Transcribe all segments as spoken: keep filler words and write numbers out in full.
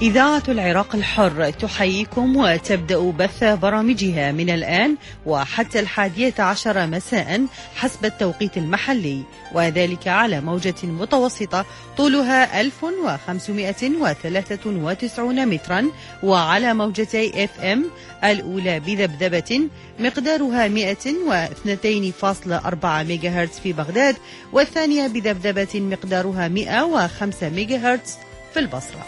إذاعة العراق الحر تحييكم وتبدأ بث برامجها من الآن وحتى الحادية عشر مساء حسب التوقيت المحلي، وذلك على موجة متوسطة طولها ألف وخمسمائة وثلاثة وتسعين مترا، وعلى موجتي اف ام الأولى بذبذبة مقدارها مائة واثنين فاصلة أربعة ميجاهرتز في بغداد، والثانية بذبذبة مقدارها مائة وخمسة ميجاهرتز في البصرة.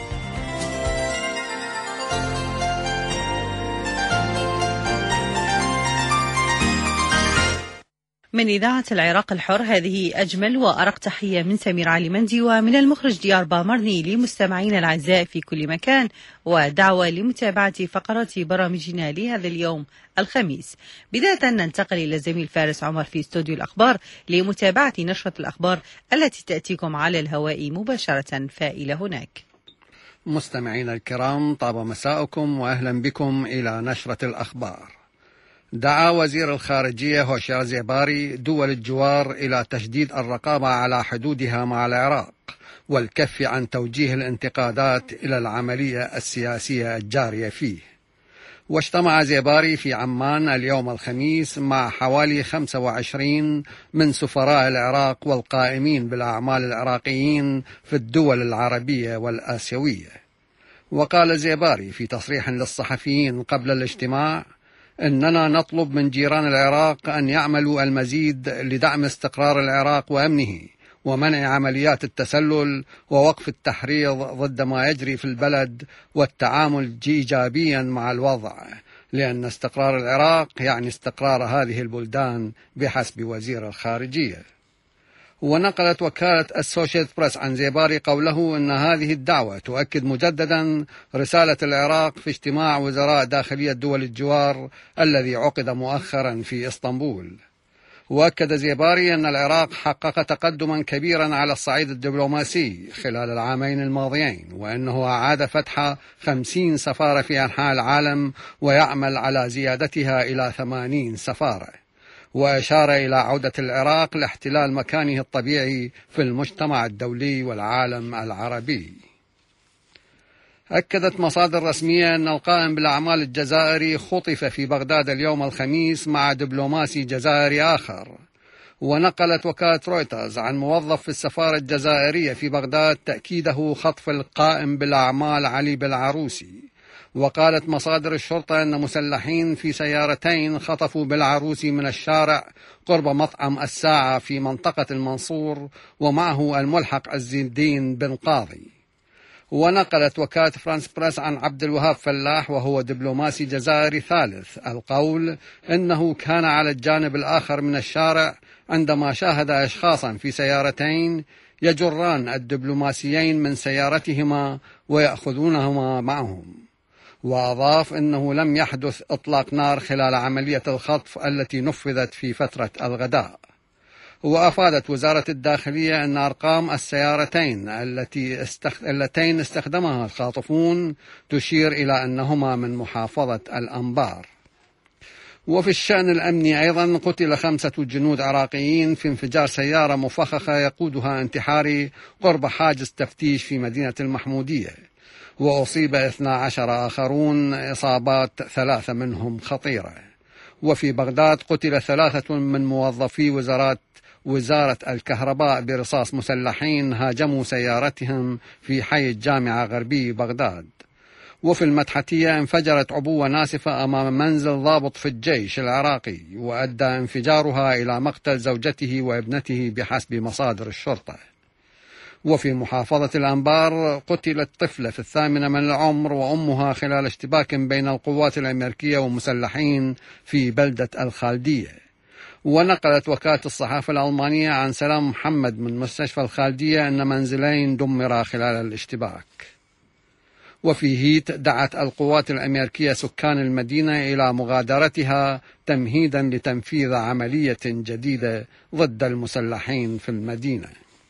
من إذاعة العراق الحر هذه أجمل وأرق تحية من سمير علي مندي ومن المخرج ديار بامرني لمستمعينا الأعزاء في كل مكان، ودعوة لمتابعة فقرات برامجنا لهذا اليوم الخميس. بداية ننتقل إلى الزميل فارس عمر في استوديو الأخبار لمتابعة نشرة الأخبار التي تأتيكم على الهواء مباشرة، فإلى هناك. مستمعينا الكرام، طاب مساءكم وأهلا بكم إلى نشرة الأخبار. دعا وزير الخارجية هوشيار زيباري دول الجوار إلى تشديد الرقابة على حدودها مع العراق والكف عن توجيه الانتقادات إلى العملية السياسية الجارية فيه. واجتمع زيباري في عمان اليوم الخميس مع حوالي خمسة وعشرين من سفراء العراق والقائمين بالأعمال العراقيين في الدول العربية والآسيوية. وقال زيباري في تصريح للصحفيين قبل الاجتماع: إننا نطلب من جيران العراق أن يعملوا المزيد لدعم استقرار العراق وأمنه ومنع عمليات التسلل ووقف التحريض ضد ما يجري في البلد والتعامل إيجابيا مع الوضع، لأن استقرار العراق يعني استقرار هذه البلدان بحسب وزير الخارجية. ونقلت وكالة السوشيت بريس عن زيباري قوله أن هذه الدعوة تؤكد مجددا رسالة العراق في اجتماع وزراء داخلية دول الجوار الذي عقد مؤخرا في إسطنبول. وأكد زيباري أن العراق حقق تقدما كبيرا على الصعيد الدبلوماسي خلال العامين الماضيين، وأنه أعاد فتح خمسين سفارة في أنحاء العالم ويعمل على زيادتها إلى ثمانين سفارة. وأشار إلى عودة العراق لاحتلال مكانه الطبيعي في المجتمع الدولي والعالم العربي. أكدت مصادر رسمية أن القائم بالأعمال الجزائري خطف في بغداد اليوم الخميس مع دبلوماسي جزائري آخر. ونقلت وكالة رويترز عن موظف في السفارة الجزائرية في بغداد تأكيده خطف القائم بالأعمال علي بالعروسي. وقالت مصادر الشرطة أن مسلحين في سيارتين خطفوا بالعروسي من الشارع قرب مطعم الساعة في منطقة المنصور، ومعه الملحق عز الدين بن قاضي. ونقلت وكالة فرانس بريس عن عبد الوهاب فلاح وهو دبلوماسي جزائري ثالث القول إنه كان على الجانب الآخر من الشارع عندما شاهد أشخاصا في سيارتين يجران الدبلوماسيين من سيارتهما ويأخذونهما معهم. وأضاف أنه لم يحدث إطلاق نار خلال عملية الخطف التي نفذت في فترة الغداء. وأفادت وزارة الداخلية أن أرقام السيارتين التي استخ... اللتين استخدمها الخاطفون تشير إلى أنهما من محافظة الأنبار. وفي الشأن الأمني أيضا قتل خمسة جنود عراقيين في انفجار سيارة مفخخة يقودها انتحاري قرب حاجز تفتيش في مدينة المحمودية. وأصيب اثنا عشر آخرون إصابات ثلاثة منهم خطيرة. وفي بغداد قتل ثلاثة من موظفي وزارة وزارة الكهرباء برصاص مسلحين هاجموا سيارتهم في حي الجامعة غربي بغداد. وفي المدحتية انفجرت عبوة ناسفة أمام منزل ضابط في الجيش العراقي، وأدى انفجارها إلى مقتل زوجته وابنته بحسب مصادر الشرطة. وفي محافظة الأنبار قتلت طفلة في الثامنة من العمر وأمها خلال اشتباك بين القوات الأمريكية ومسلحين في بلدة الخالدية. ونقلت وكالة الصحافة الألمانية عن سلام محمد من مستشفى الخالدية أن منزلين دمرا خلال الاشتباك. وفي هيت دعت القوات الأمريكية سكان المدينة إلى مغادرتها تمهيدا لتنفيذ عملية جديدة ضد المسلحين في المدينة.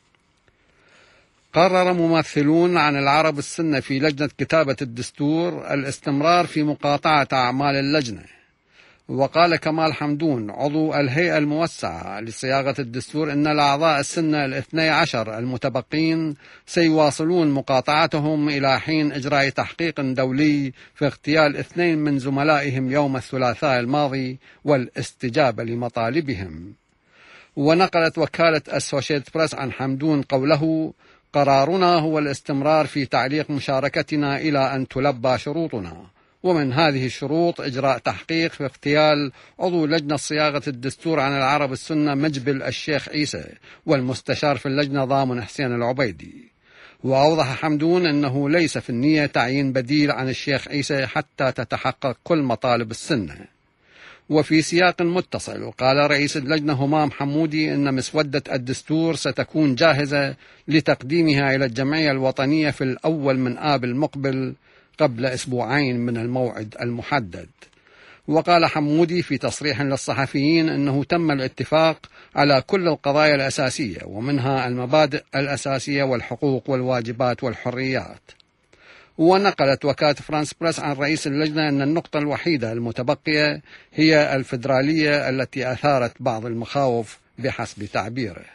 قرر ممثلون عن العرب السنة في لجنة كتابة الدستور الاستمرار في مقاطعة أعمال اللجنة. وقال كمال حمدون عضو الهيئة الموسعة لصياغة الدستور إن الأعضاء السنة الاثني عشر المتبقين سيواصلون مقاطعتهم إلى حين إجراء تحقيق دولي في اغتيال اثنين من زملائهم يوم الثلاثاء الماضي والاستجابة لمطالبهم. ونقلت وكالة أسوشيتد بريس عن حمدون قوله: قرارنا هو الاستمرار في تعليق مشاركتنا إلى أن تلبى شروطنا، ومن هذه الشروط إجراء تحقيق في اغتيال عضو لجنة صياغة الدستور عن العرب السنة مجبل الشيخ عيسى والمستشار في اللجنة ضامن حسين العبيدي. وأوضح حمدون أنه ليس في النية تعيين بديل عن الشيخ عيسى حتى تتحقق كل مطالب السنة. وفي سياق متصل قال رئيس اللجنة همام حمودي أن مسودة الدستور ستكون جاهزة لتقديمها إلى الجمعية الوطنية في الأول من آب المقبل قبل أسبوعين من الموعد المحدد. وقال حمودي في تصريح للصحفيين أنه تم الاتفاق على كل القضايا الأساسية ومنها المبادئ الأساسية والحقوق والواجبات والحريات. ونقلت وكالة فرانس بريس عن رئيس اللجنة أن النقطة الوحيدة المتبقية هي الفيدرالية التي أثارت بعض المخاوف بحسب تعبيره.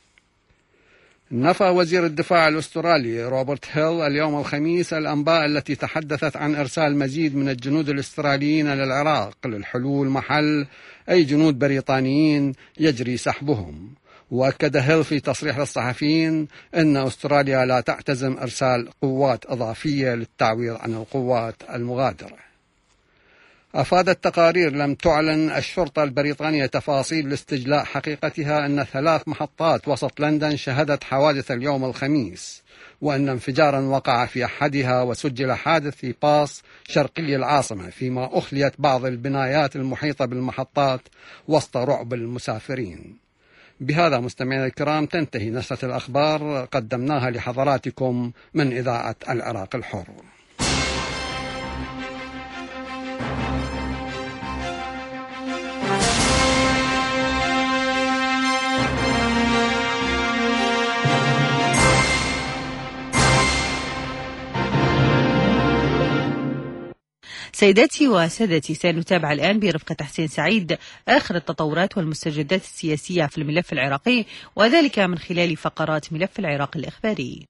نفى وزير الدفاع الأسترالي روبرت هيل اليوم الخميس الأنباء التي تحدثت عن إرسال مزيد من الجنود الأستراليين للعراق للحلول محل أي جنود بريطانيين يجري سحبهم. وأكد هيل في تصريح للصحفيين أن أستراليا لا تعتزم إرسال قوات إضافية للتعويض عن القوات المغادرة. أفادت تقارير لم تعلن الشرطة البريطانية تفاصيل لاستجلاء حقيقتها أن ثلاث محطات وسط لندن شهدت حوادث اليوم الخميس، وأن انفجارا وقع في أحدها وسجل حادث في باص شرقي العاصمة، فيما أخليت بعض البنايات المحيطة بالمحطات وسط رعب المسافرين. بهذا مستمعينا الكرام تنتهي نشرة الأخبار قدمناها لحضراتكم من إذاعة العراق الحر. سيداتي وسادتي، سنتابع الآن برفقة حسين سعيد آخر التطورات والمستجدات السياسية في الملف العراقي، وذلك من خلال فقرات ملف العراق الإخباري.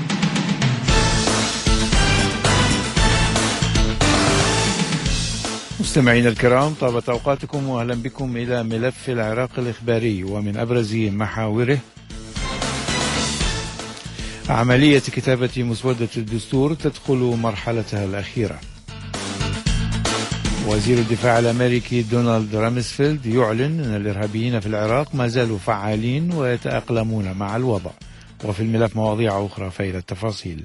مستمعينا الكرام، طابت أوقاتكم وأهلا بكم إلى ملف العراق الإخباري، ومن أبرز محاوره: عملية كتابة مسودة الدستور تدخل مرحلتها الأخيرة. وزير الدفاع الأمريكي دونالد رامسفيلد يعلن أن الإرهابيين في العراق ما زالوا فعالين ويتأقلمون مع الوضع. وفي الملف مواضيع أخرى، فإلى التفاصيل.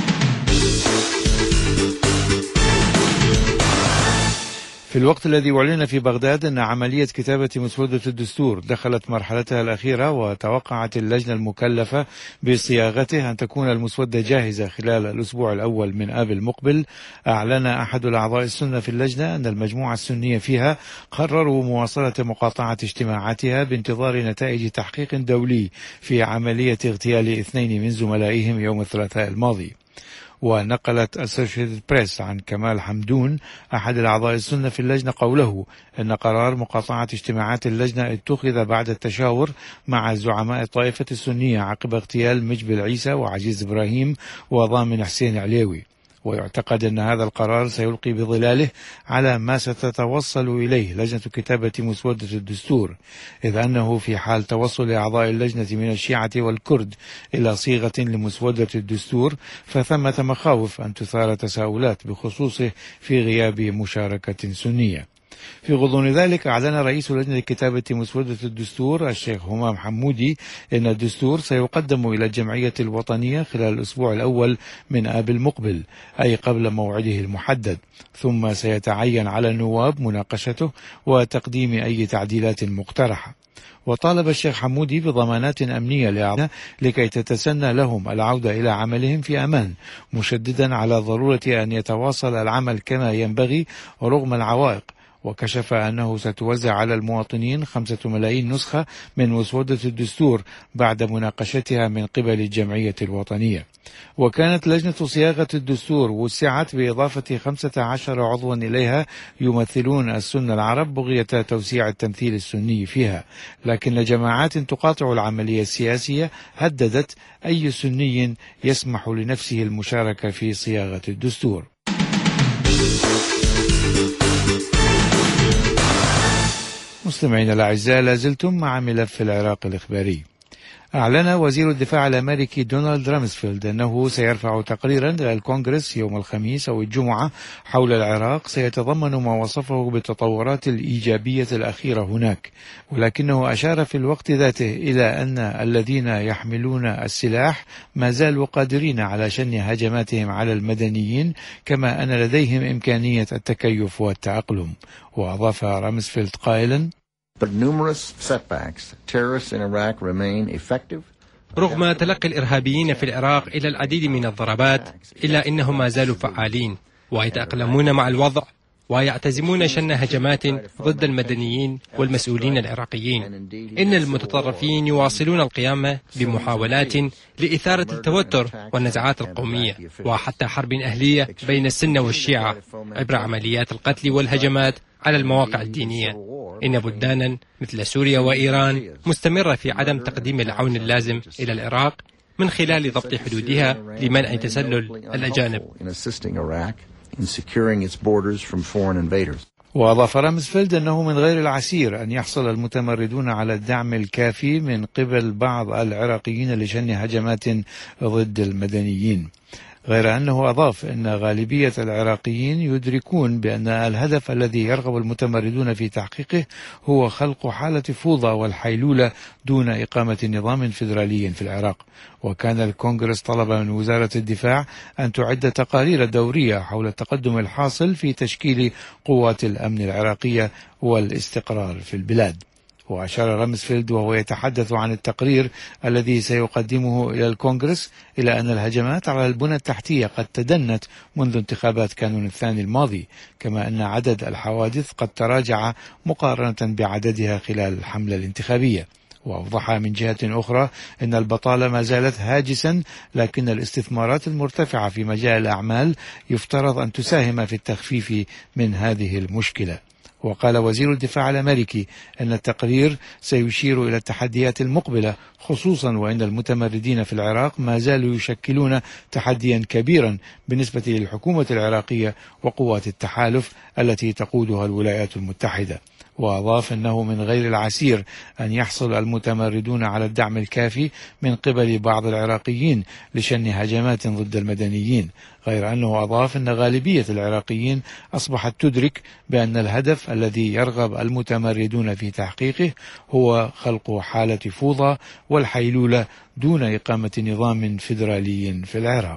في الوقت الذي أعلن في بغداد أن عملية كتابة مسودة الدستور دخلت مرحلتها الأخيرة، وتوقعت اللجنة المكلفة بصياغته أن تكون المسودة جاهزة خلال الأسبوع الأول من آب المقبل، أعلن أحد الأعضاء السنة في اللجنة أن المجموعة السنية فيها قرروا مواصلة مقاطعة اجتماعاتها بانتظار نتائج تحقيق دولي في عملية اغتيال اثنين من زملائهم يوم الثلاثاء الماضي. ونقلت أسوشيتد بريس عن كمال حمدون أحد الأعضاء السنة في اللجنة قوله أن قرار مقاطعة اجتماعات اللجنة اتخذ بعد التشاور مع زعماء الطائفة السنية عقب اغتيال مجبل عيسى وعزيز إبراهيم وضامن حسين عليوي. ويعتقد أن هذا القرار سيلقي بظلاله على ما ستتوصل إليه لجنة كتابة مسودة الدستور، إذ أنه في حال توصل أعضاء اللجنة من الشيعة والكرد إلى صيغة لمسودة الدستور فثمة مخاوف أن تثار تساؤلات بخصوصه في غياب مشاركة سنية. في غضون ذلك أعلن رئيس لجنة كتابة مسودة الدستور الشيخ همام حمودي أن الدستور سيقدم إلى الجمعية الوطنية خلال الأسبوع الأول من آب المقبل، أي قبل موعده المحدد، ثم سيتعين على النواب مناقشته وتقديم أي تعديلات مقترحة. وطالب الشيخ حمودي بضمانات أمنية لأعضاء لكي تتسنى لهم العودة إلى عملهم في أمان، مشددا على ضرورة أن يتواصل العمل كما ينبغي رغم العوائق. وكشف أنه ستوزع على المواطنين خمسة ملايين نسخة من مسودة الدستور بعد مناقشتها من قبل الجمعية الوطنية. وكانت لجنة صياغة الدستور وسعت بإضافة خمسة عشر عضوا إليها يمثلون السنة العرب بغية توسيع التمثيل السني فيها، لكن جماعات تقاطع العملية السياسية هددت أي سني يسمح لنفسه المشاركة في صياغة الدستور. مستمعينا الأعزاء، لازلتم مع ملف العراق الإخباري. أعلن وزير الدفاع الأمريكي دونالد رامسفيلد أنه سيرفع تقريرا إلى الكونغرس يوم الخميس أو الجمعة حول العراق سيتضمن ما وصفه بالتطورات الإيجابية الأخيرة هناك، ولكنه أشار في الوقت ذاته إلى أن الذين يحملون السلاح ما زالوا قادرين على شن هجماتهم على المدنيين، كما أن لديهم إمكانية التكيف والتأقلم. وأضاف رامسفيلد قائلا: رغم تلقي الإرهابيين في العراق إلى العديد من الضربات، إلا أنهم ما زالوا فعالين ويتأقلمون مع الوضع ويعتزمون شن هجمات ضد المدنيين والمسؤولين العراقيين. إن المتطرفين يواصلون القيام بمحاولات لإثارة التوتر والنزعات القومية وحتى حرب أهلية بين السنة والشيعة عبر عمليات القتل والهجمات على المواقع الدينية. إن بلدانا مثل سوريا وإيران مستمرة في عدم تقديم العون اللازم إلى العراق من خلال ضبط حدودها لمنع تسلل الأجانب. وأضاف رامسفيلد أنه من غير العسير أن يحصل المتمردون على الدعم الكافي من قبل بعض العراقيين لشن هجمات ضد المدنيين، غير أنه أضاف أن غالبية العراقيين يدركون بأن الهدف الذي يرغب المتمردون في تحقيقه هو خلق حالة فوضى والحيلولة دون إقامة نظام فيدرالي في العراق. وكان الكونغرس طلب من وزارة الدفاع أن تعد تقارير دورية حول التقدم الحاصل في تشكيل قوات الأمن العراقية والاستقرار في البلاد. وأشار رامسفيلد وهو يتحدث عن التقرير الذي سيقدمه إلى الكونغرس إلى أن الهجمات على البنى التحتية قد تدنت منذ انتخابات كانون الثاني الماضي، كما أن عدد الحوادث قد تراجع مقارنة بعددها خلال الحملة الانتخابية. وأوضح من جهة أخرى أن البطالة ما زالت هاجسا، لكن الاستثمارات المرتفعة في مجال الأعمال يفترض أن تساهم في التخفيف من هذه المشكلة. وقال وزير الدفاع الأمريكي أن التقرير سيشير إلى التحديات المقبلة، خصوصا وأن المتمردين في العراق ما زالوا يشكلون تحديا كبيرا بالنسبة للحكومة العراقية وقوات التحالف التي تقودها الولايات المتحدة. وأضاف أنه من غير العسير أن يحصل المتمردون على الدعم الكافي من قبل بعض العراقيين لشن هجمات ضد المدنيين، غير أنه أضاف أن غالبية العراقيين أصبحت تدرك بأن الهدف الذي يرغب المتمردون في تحقيقه هو خلق حالة فوضى والحيلولة دون إقامة نظام فيدرالي في العراق.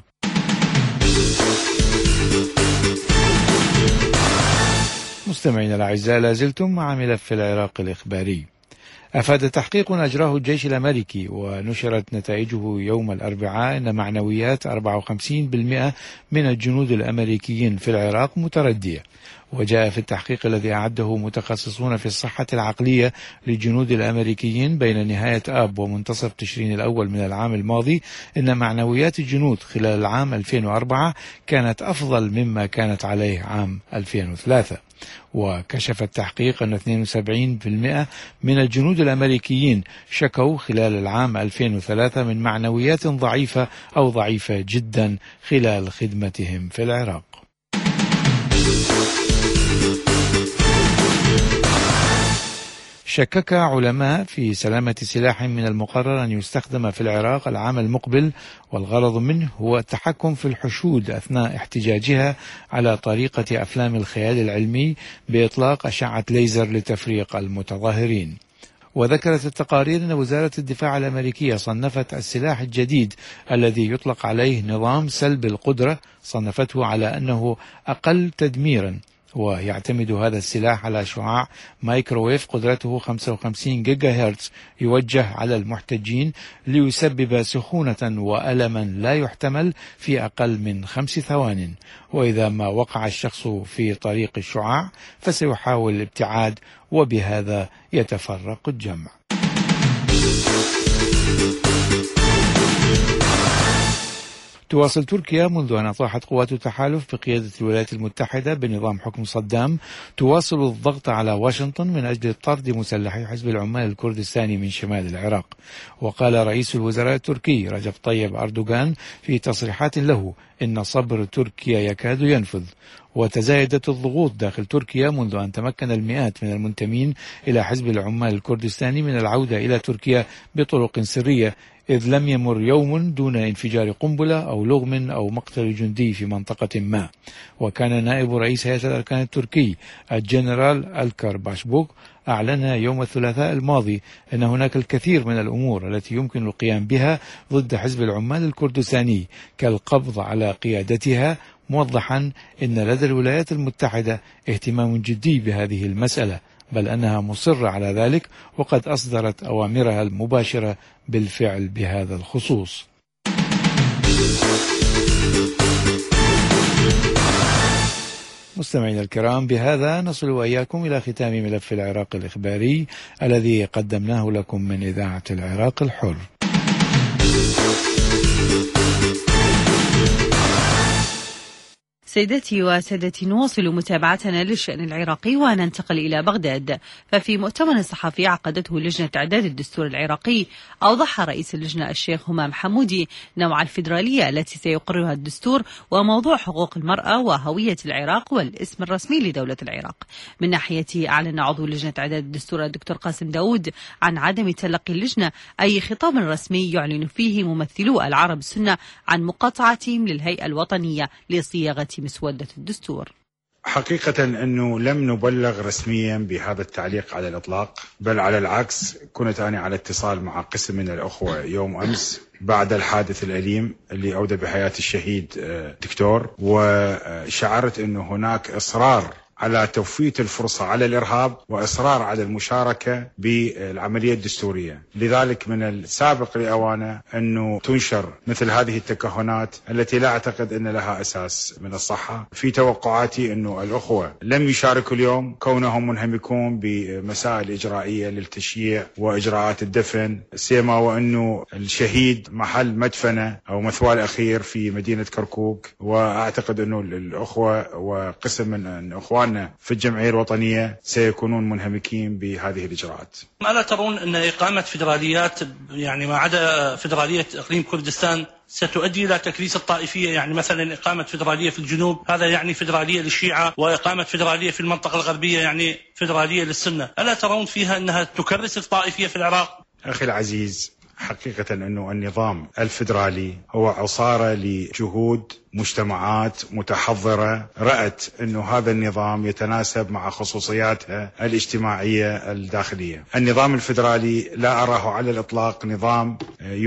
مستمعينا الأعزاء، لازلتم مع ملف العراق الإخباري. أفاد تحقيق أجراه الجيش الأمريكي ونشرت نتائجه يوم الأربعاء أن معنويات أربعة وخمسين بالمئة من الجنود الأمريكيين في العراق متردية. وجاء في التحقيق الذي أعده متخصصون في الصحة العقلية للجنود الأمريكيين بين نهاية آب ومنتصف تشرين الأول من العام الماضي أن معنويات الجنود خلال العام ألفين وأربعة كانت أفضل مما كانت عليه عام ألفين وثلاثة. وكشف التحقيق أن اثنين وسبعين بالمئة من الجنود الأمريكيين شكوا خلال العام ألفين وثلاثة من معنويات ضعيفة أو ضعيفة جدا خلال خدمتهم في العراق. شكك علماء في سلامة سلاح من المقرر أن يستخدم في العراق العام المقبل، والغرض منه هو التحكم في الحشود أثناء احتجاجها على طريقة أفلام الخيال العلمي بإطلاق أشعة ليزر لتفريق المتظاهرين. وذكرت التقارير أن وزارة الدفاع الأمريكية صنفت السلاح الجديد الذي يطلق عليه نظام سلب القدرة، صنفته على أنه أقل تدميرا، ويعتمد هذا السلاح على شعاع مايكروويف قدرته خمسة وخمسين جيجا هرتز يوجه على المحتجين ليسبب سخونة وألما لا يحتمل في أقل من خمس ثوان، وإذا ما وقع الشخص في طريق الشعاع فسيحاول الابتعاد، وبهذا يتفرق الجمع. تواصل تركيا منذ أن أطاحت قوات التحالف بقيادة الولايات المتحدة بنظام حكم صدام تواصل الضغط على واشنطن من أجل طرد مسلحي حزب العمال الكردستاني من شمال العراق. وقال رئيس الوزراء التركي رجب طيب أردوغان في تصريحات له إن صبر تركيا يكاد ينفذ. وتزايدت الضغوط داخل تركيا منذ أن تمكن المئات من المنتمين إلى حزب العمال الكردستاني من العودة إلى تركيا بطرق سرية، إذ لم يمر يوم دون انفجار قنبلة أو لغم أو مقتل جندي في منطقة ما. وكان نائب رئيس هيئة الأركان التركي الجنرال ألكار باشبوك أعلن يوم الثلاثاء الماضي أن هناك الكثير من الأمور التي يمكن القيام بها ضد حزب العمال الكردستاني كالقبض على قيادتها، موضحا أن لدى الولايات المتحدة اهتمام جدي بهذه المسألة، بل أنها مصرة على ذلك وقد أصدرت أوامرها المباشرة بالفعل بهذا الخصوص. مستمعينا الكرام، بهذا نصل وإياكم إلى ختام ملف العراق الإخباري الذي قدمناه لكم من إذاعة العراق الحر. سيدتي وسادتي، نواصل متابعتنا للشأن العراقي وننتقل إلى بغداد. ففي مؤتمر صحفي عقدته لجنة إعداد الدستور العراقي، أوضح رئيس اللجنة الشيخ همام حمودي نوع الفيدرالية التي سيقررها الدستور وموضوع حقوق المرأة وهوية العراق والاسم الرسمي لدولة العراق. من ناحيته أعلن عضو لجنة إعداد الدستور الدكتور قاسم داود عن عدم تلقي اللجنة أي خطاب رسمي يعلن فيه ممثلو العرب السنة عن مقاطعتهم للهيئة الوطنية لصياغة مسودة الدستور. حقيقة أنه لم نبلغ رسميا بهذا التعليق على الإطلاق، بل على العكس، كنت أنا على اتصال مع قسم من الأخوة يوم أمس بعد الحادث الأليم اللي أودى بحياة الشهيد دكتور، وشعرت أنه هناك إصرار على توفيت الفرصة على الإرهاب وإصرار على المشاركة بالعملية الدستورية. لذلك من السابق لأوانه أنه تنشر مثل هذه التكهنات التي لا أعتقد أن لها أساس من الصحة. في توقعاتي أنه الأخوة لم يشاركوا اليوم كونهم منهمكون بمسائل إجرائية للتشييع وإجراءات الدفن، سيما وأنه الشهيد محل مدفنه أو مثواه الأخير في مدينة كركوك. وأعتقد أنه الأخوة وقسم من أخوان في الجمعية الوطنية سيكونون منهمكين بهذه الإجراءات. ألا ترون أن إقامة فيدراليات يعني ما عدا فيدرالية إقليم كردستان ستؤدي إلى تكريس الطائفية؟ يعني مثلا إقامة فيدرالية في الجنوب هذا يعني فيدرالية للشيعة، وإقامة فيدرالية في المنطقة الغربية يعني فيدرالية للسنة. ألا ترون فيها أنها تكرس الطائفية في العراق؟ أخي العزيز، حقيقة أنه النظام الفيدرالي هو عصارة لجهود مجتمعات متحضرة رأت أنه هذا النظام يتناسب مع خصوصياتها الاجتماعية الداخلية. النظام الفيدرالي لا أراه على الإطلاق نظام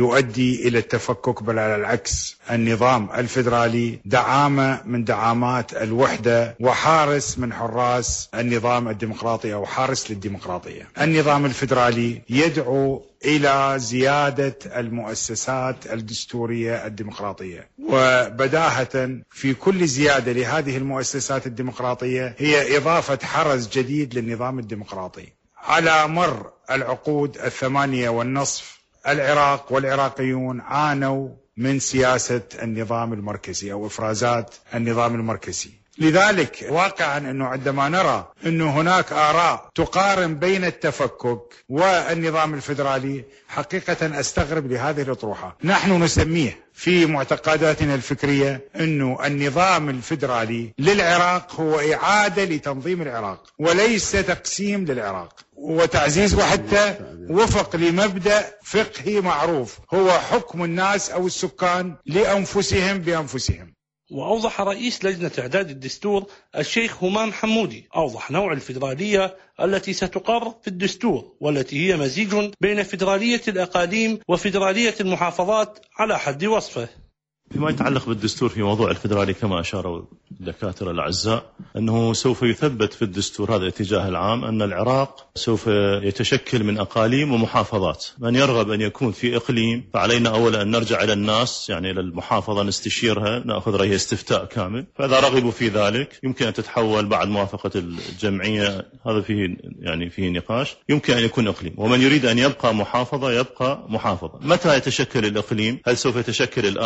يؤدي إلى التفكك، بل على العكس، النظام الفيدرالي دعامة من دعامات الوحدة وحارس من حراس النظام الديمقراطي أو حارس للديمقراطية. النظام الفيدرالي يدعو إلى زيادة المؤسسات الدستورية الديمقراطية، وبداهة في كل زيادة لهذه المؤسسات الديمقراطية هي إضافة حرز جديد للنظام الديمقراطي. على مر العقود الثمانية والنصف العراق والعراقيون عانوا من سياسة النظام المركزي أو إفرازات النظام المركزي. لذلك واقعا أنه عندما نرى أنه هناك آراء تقارن بين التفكك والنظام الفيدرالي، حقيقة أستغرب لهذه الأطروحة. نحن نسميه في معتقداتنا الفكرية أنه النظام الفيدرالي للعراق هو إعادة لتنظيم العراق وليس تقسيم للعراق وتعزيز، وحتى وفق لمبدأ فقهي معروف هو حكم الناس أو السكان لأنفسهم بأنفسهم. وأوضح رئيس لجنة إعداد الدستور الشيخ همام حمودي أوضح نوع الفيدرالية التي ستقر في الدستور، والتي هي مزيج بين فيدرالية الأقاليم وفيدرالية المحافظات على حد وصفه. فيما يتعلق بالدستور في موضوع الفيدرالي كما أشاروا الدكاترة الأعزاء أنه سوف يثبت في الدستور هذا الاتجاه العام أن العراق سوف يتشكل من أقاليم ومحافظات. من يرغب أن يكون في إقليم فعلينا أولا أن نرجع إلى الناس، يعني إلى المحافظة نستشيرها، نأخذ رأيها استفتاء كامل، فإذا رغبوا في ذلك يمكن أن تتحول بعد موافقة الجمعية، هذا فيه يعني فيه نقاش، يمكن أن يكون إقليم. ومن يريد أن يبقى محافظة يبقى محافظة. متى يتشكل الإقليم؟ هل سوف يتشكل الآن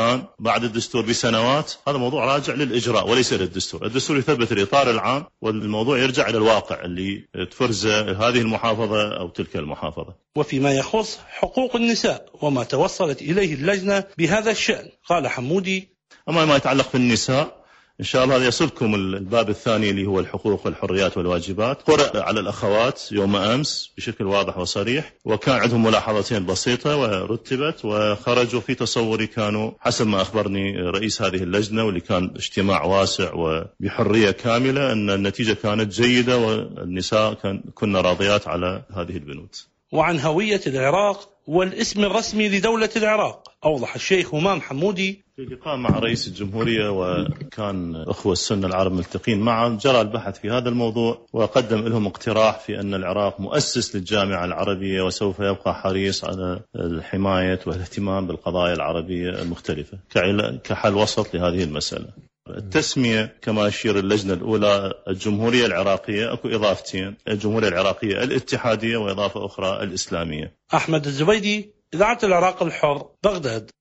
بعد الدستور بسنوات، هذا موضوع راجع للإجراء وليس للدستور. الدستور يثبت الإطار العام والموضوع يرجع إلى الواقع اللي تفرزه هذه المحافظة أو تلك المحافظة. وفيما يخص حقوق النساء وما توصلت إليه اللجنة بهذا الشأن، قال حمودي: أما ما يتعلق بالنساء إن شاء الله هذا يصلكم الباب الثاني اللي هو الحقوق والحريات والواجبات. قرأ على الأخوات يوم أمس بشكل واضح وصريح، وكان عندهم ملاحظتين بسيطة ورتبت وخرجوا في تصوري كانوا حسب ما أخبرني رئيس هذه اللجنة، واللي كان اجتماع واسع وبحرية كاملة، أن النتيجة كانت جيدة والنساء كان كنا راضيات على هذه البنود. وعن هوية العراق والاسم الرسمي لدولة العراق، أوضح الشيخ همام حمودي: في لقاء مع رئيس الجمهورية وكان أخوة السنة العرب ملتقين معا، جرى البحث في هذا الموضوع وقدم لهم اقتراح في أن العراق مؤسس للجامعة العربية وسوف يبقى حريص على الحماية والاهتمام بالقضايا العربية المختلفة كحل وسط لهذه المسألة. التسمية كما يشير اللجنة الأولى الجمهورية العراقية، أكو إضافتين: الجمهورية العراقية الاتحادية وإضافة أخرى الإسلامية. أحمد الزبيدي، إذاعة العراق الحر، بغداد.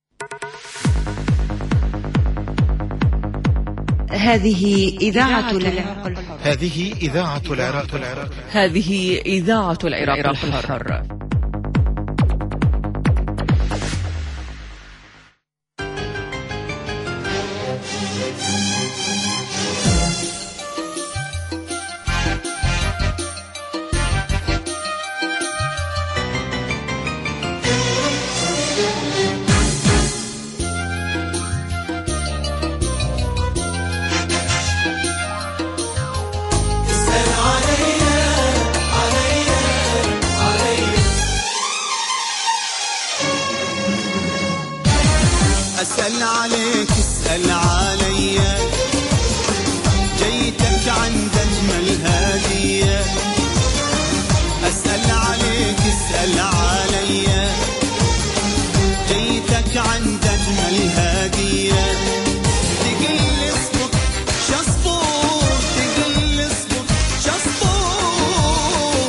هذه إذاعة العراق الحر. هذه إذاعة العراق الحر. هذه إذاعة العراق الحر. أسأل عليك اسأل عليا، جيتك عند أجمل هدية. أسأل عليك اسأل عليا، جيتك عند أجمل هدية. تقل اصبر شصبور، تقل اصبر شصبور،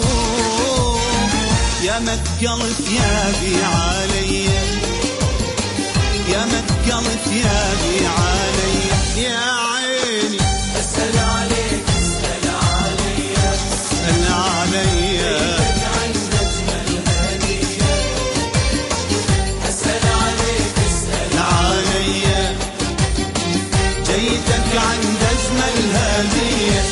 يا ما تقلت يا بي عليا، يا ما تقلت يا بي علي يا عيني. اسأل عليك اسأل عليا، اسأل عليا، جيتك عند أجمل هدية. اسأل عليك اسأل عليا، جيتك عند أجمل هدية.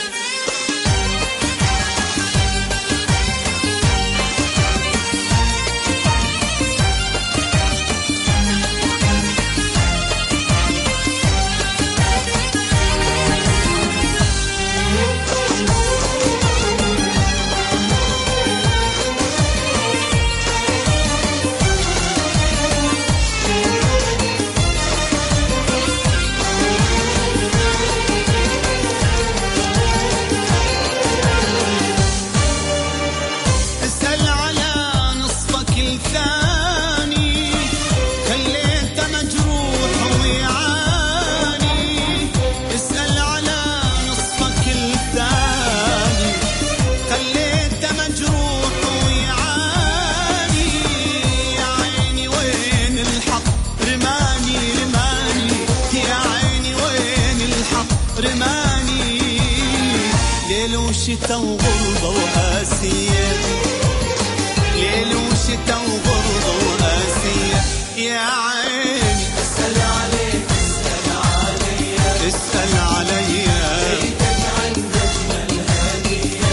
شتا وغربة وقاسية، ليل وشتا وغربة وقاسية يا عيني. اسأل عليك اسأل عليا، اسأل عليا، جيتك عند أجمل هدية.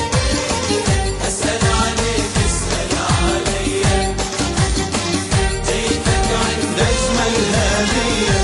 اسأل عليك اسأل عليا، جيتك عند أجمل هدية.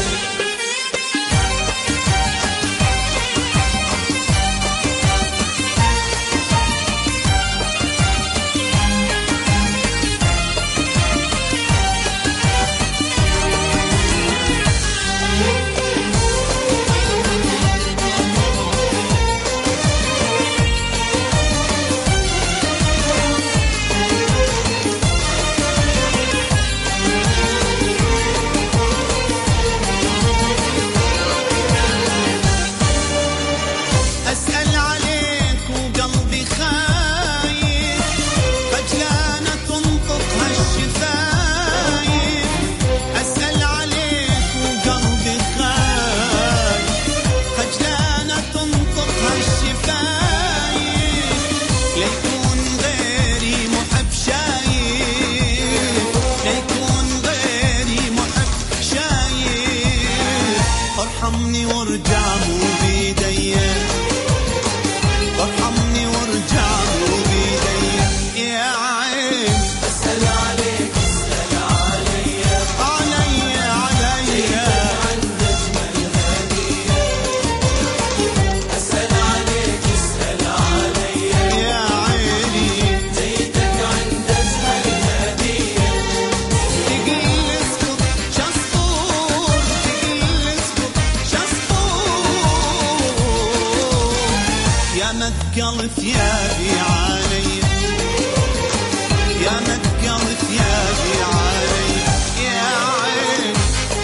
ارحمني وارجع مو بيدي، ارحمني وارجع مو بيدي يا عين. اسأل عليك اسأل علي علي علي عن أجمل هدية، اسأل عليك اسأل علي يا عيني زيتك عند أجمل هدية. تقل اسكت شصفور، تقل اسكت شصفور، يا متقل ثيابي علي، يا متقل ثيابي علي يا عين.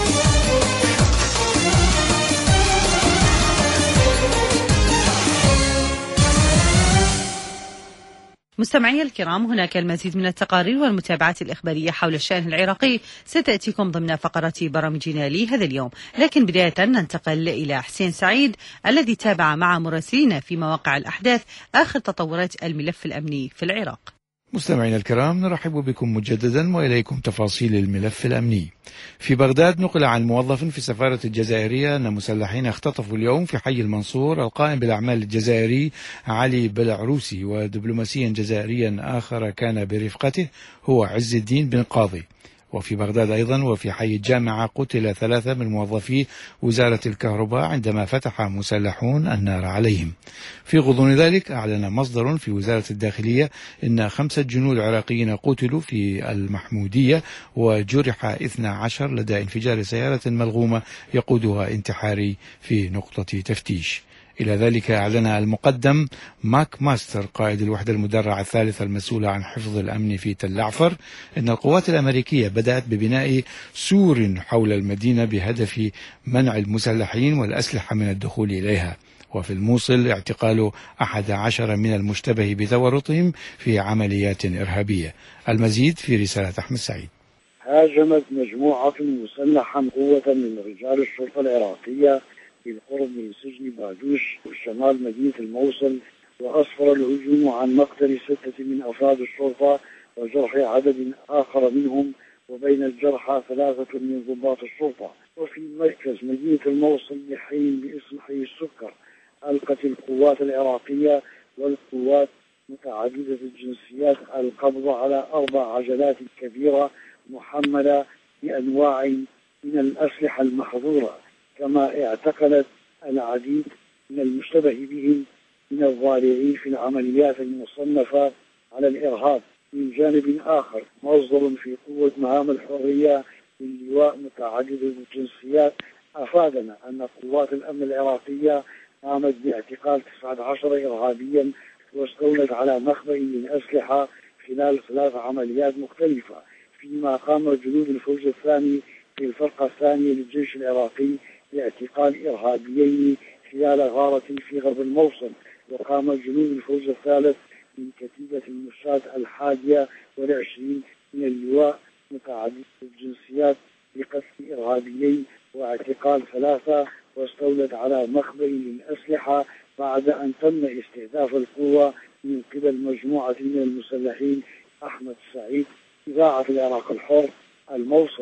مستمعي الكرام، هناك المزيد من التقارير والمتابعات الإخبارية حول الشأن العراقي ستأتيكم ضمن فقرة برامجنا لهذا اليوم، لكن بداية ننتقل إلى حسين سعيد الذي تابع مع مراسلين في مواقع الأحداث آخر تطورات الملف الأمني في العراق. مستمعينا الكرام، نرحب بكم مجددا وإليكم تفاصيل الملف الأمني. في بغداد نقل عن موظف في السفارة الجزائرية أن مسلحين اختطفوا اليوم في حي المنصور القائم بالأعمال الجزائري علي بلعروسي ودبلوماسيا جزائريا آخر كان برفقته هو عز الدين بن قاضي. وفي بغداد أيضا وفي حي الجامعة قتل ثلاثة من موظفي وزارة الكهرباء عندما فتح مسلحون النار عليهم. في غضون ذلك أعلن مصدر في وزارة الداخلية أن خمسة جنود عراقيين قتلوا في المحمودية وجرح اثني عشر لدى انفجار سيارة ملغومة يقودها انتحاري في نقطة تفتيش. إلى ذلك أعلن المقدم ماك ماستر قائد الوحدة المدرعة الثالثة المسؤولة عن حفظ الأمن في تل عفر أن القوات الأمريكية بدأت ببناء سور حول المدينة بهدف منع المسلحين والأسلحة من الدخول إليها. وفي الموصل اعتقال أحد عشر من المشتبه بتورطهم في عمليات إرهابية. المزيد في رسالة أحمد سعيد. هاجمت مجموعة مسلحة قوة من رجال الشرطة العراقية بالقرب من سجن بادوش شمال مدينة الموصل، وأسفر الهجوم عن مقتل ستة من أفراد الشرطة وجرح عدد آخر منهم، وبين الجرحى ثلاثة من ضباط الشرطة. وفي مركز مدينة الموصل بحي باسم حي السكر ألقت القوات العراقية والقوات متعددة الجنسيات القبض على أربع عجلات كبيرة محملة بأنواع من الأسلحة المحظورة، كما اعتقلت العديد من المشتبه بهم من الضالعين في العمليات المصنفة على الإرهاب. من جانب آخر، مصدر في قوة مهام الحرية للواء متعددة الجنسيات أفادنا أن قوات الأمن العراقية قامت باعتقال تسعة عشر إرهابيا واستولت على مخبأ للأسلحة خلال ثلاث عمليات مختلفة، فيما قام جنود الفوج الثاني في الفرقة الثانية للجيش العراقي باعتقال إرهابيين خلال غارة في غرب الموصل. وقام جنود الفوج الثالث من كتيبة المشاة الحادية والعشرين من اللواء متعدد الجنسيات بقتل إرهابيين واعتقال ثلاثة، واستولت على مخبأ للأسلحة بعد أن تم استهداف القوة من قبل مجموعة من المسلحين. أحمد سعيد، إذاعة العراق الحر، الموصل.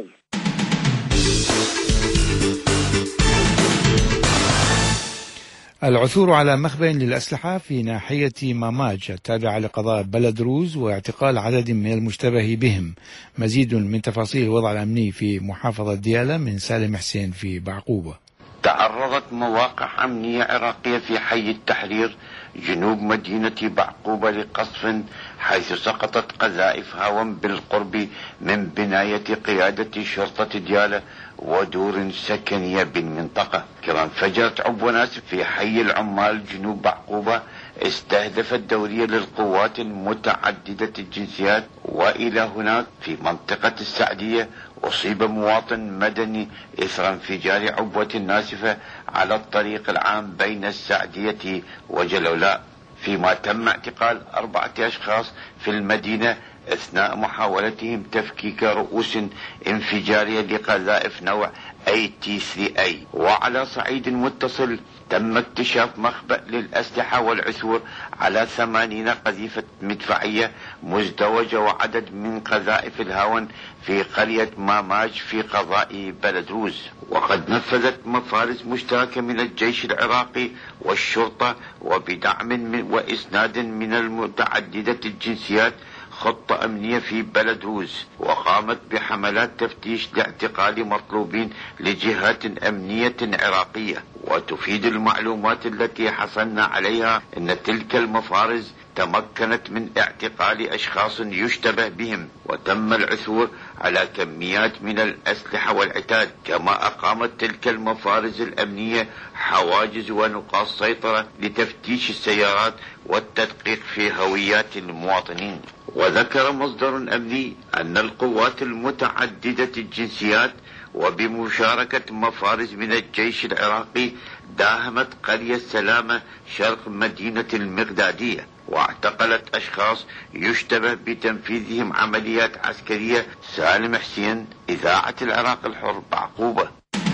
العثور على مخبأ للأسلحة في ناحية ماماج التابعة لقضاء بلد روز واعتقال عدد من المشتبه بهم. مزيد من تفاصيل الوضع الأمني في محافظة ديالى من سالم حسين في بعقوبة. تعرضت مواقع أمنية عراقية في حي التحرير جنوب مدينة بعقوبة لقصف، حيث سقطت قذائف هواء بالقرب من بناية قيادة شرطة ديالى ودور سكنية بالمنطقة. كما انفجرت عبوة ناسف في حي العمال جنوب بعقوبة استهدفت دورية للقوات المتعددة الجنسيات. وإلى هناك في منطقة السعدية أصيب مواطن مدني إثر انفجار عبوة ناسفة على الطريق العام بين السعدية وجلولاء، فيما تم اعتقال أربعة أشخاص في المدينة أثناء محاولتهم تفكيك رؤوس انفجارية لقذائف نوع إيه تي ثري إيه. وعلى صعيد متصل تم اكتشاف مخبأ للأسلحة والعثور على ثمانين قذيفة مدفعية مزدوجة وعدد من قذائف الهاون في قرية ماماج في قضاء بلدروز. وقد نفذت مفارز مشتركة من الجيش العراقي والشرطة وبدعم من وإسناد من المتعددة الجنسيات خطة أمنية في بلدروز، وقامت بحملات تفتيش لاعتقال مطلوبين لجهات أمنية عراقية. وتفيد المعلومات التي حصلنا عليها أن تلك المفارز تمكنت من اعتقال أشخاص يشتبه بهم، وتم العثور على كميات من الأسلحة والعتاد. كما أقامت تلك المفارز الأمنية حواجز ونقاط سيطرة لتفتيش السيارات والتدقيق في هويات المواطنين. وذكر مصدر أمني أن القوات المتعددة الجنسيات وبمشاركة مفارز من الجيش العراقي داهمت قرية سلامة شرق مدينة المغدادية، واعتقلت أشخاص يشتبه بتنفيذهم عمليات عسكرية. سالم حسين، إذاعة العراق الحر، بعقوبة.